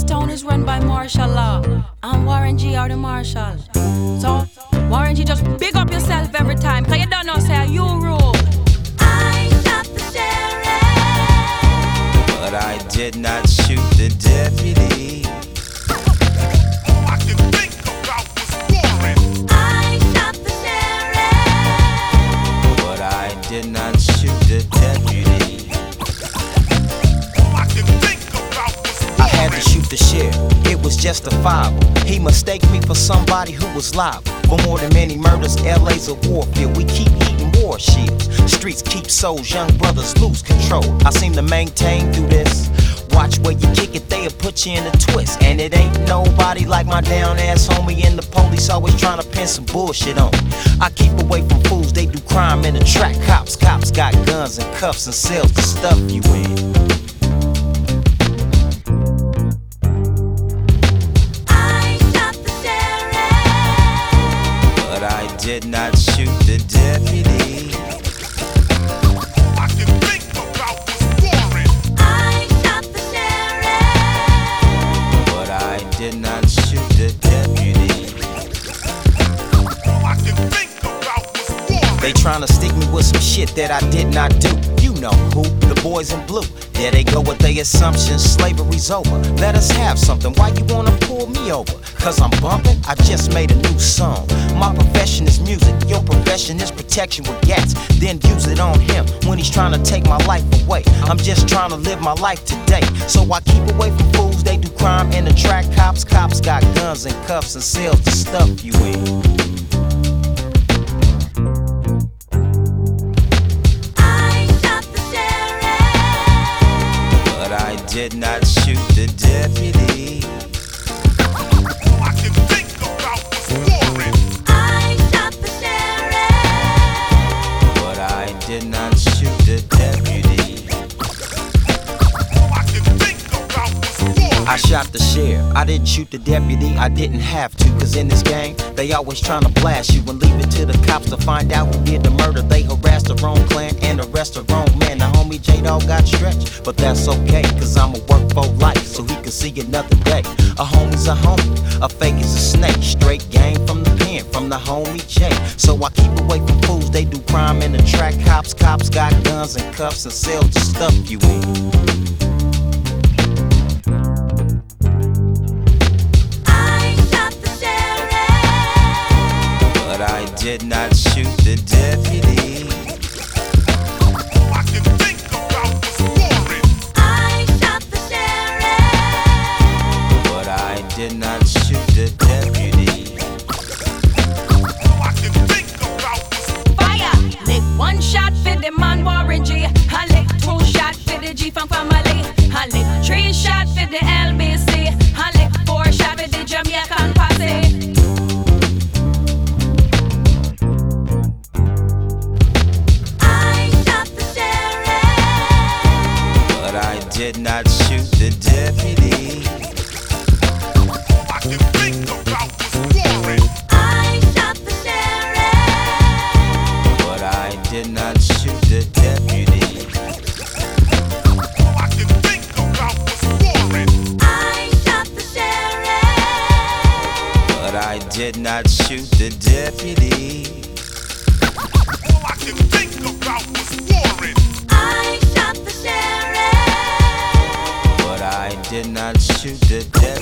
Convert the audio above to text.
town is run by martial law, and Warren G are the marshal. So, Warren G, just big up yourself every time, cause you don't know, say, you rule. I shot the sheriff, but I did not shoot the deputy. All I can think about was Warren. I shot the sheriff, But I did not shoot the deputy. All I can think about was Warren. I had to shoot the sheriff, it was justifiable. He mistaked me for somebody who was liable. For more than many murders, LA's a warfield. We keep heating war shields. Streets keep souls, young brothers lose control. I seem to maintain through this. Watch where you kick it, they'll put you in a twist. And it ain't nobody like my down ass homie. And the police always trying to pin some bullshit on me. I keep away from fools, they do crime in the track. Cops got guns and cuffs and cells to stuff you in. Did not shoot the deputy. All I can think about was Warren. I shot the sheriff, But I did not shoot the deputy. All I can think about was Warren. They tryna stick me with some shit that I did not do. You know who, the boys in blue. There they go with their assumptions, slavery's over. Let us have something, why you wanna pull me over? Cause I'm bumping, I just made a new song. My profession is music, your profession is protection with gats. Then use it on him when he's trying to take my life away. I'm just trying to live my life today. So I keep away from fools, they do crime in the track. Cops got guns and cuffs and cells to stuff you in. Did not shoot the deputy. All I can think about was Warren. I shot the sheriff, But I did not shoot the deputy. All I can think about was Warren. I shot the sheriff, I didn't shoot the deputy, I didn't have to. Cause in this game, they always tryna blast you and leave it to the cops to find out who did the murder. They harassed the wrong clan and arrest the wrong man. The homie J-Dog got stretched, but that's okay. Cause I'ma work for life so he can see another day. A homie's a homie, a fake is a snake. Straight game from the pen, from the homie J. So I keep away from fools, they do crime in the track. Cops got guns and cuffs and cells to stuff you in. I did not shoot the deputy. All I can think about was Warren. I shot the sheriff, But I did not shoot the deputy. All I can think about was Fire! Lick one shot for the man Warren G. I lick two shot for the G Funk family. I lick three shot for the LBC. I lick four shot for the Jamaican posse. Did not shoot the deputy. All I can think about was Warren. I shot the sheriff, But I did not shoot the deputy. All I can think about was Warren. I shot the sheriff, But I did not shoot the deputy. All I can think about was Warren. I shot the sheriff, But I did not shoot the deputy.